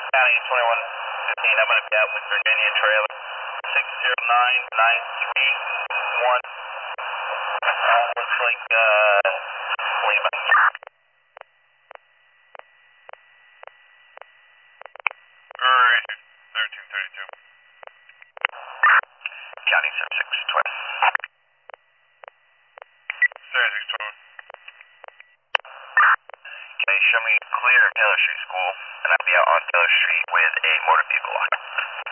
County 2115, I'm going to be out with Virginia trailer 609931. Looks like Lima. Alright, 1332. County 7620. 3612. Can you show me clear of Taylor Street School? And I'll be out on Taylor Street with a motor vehicle lock.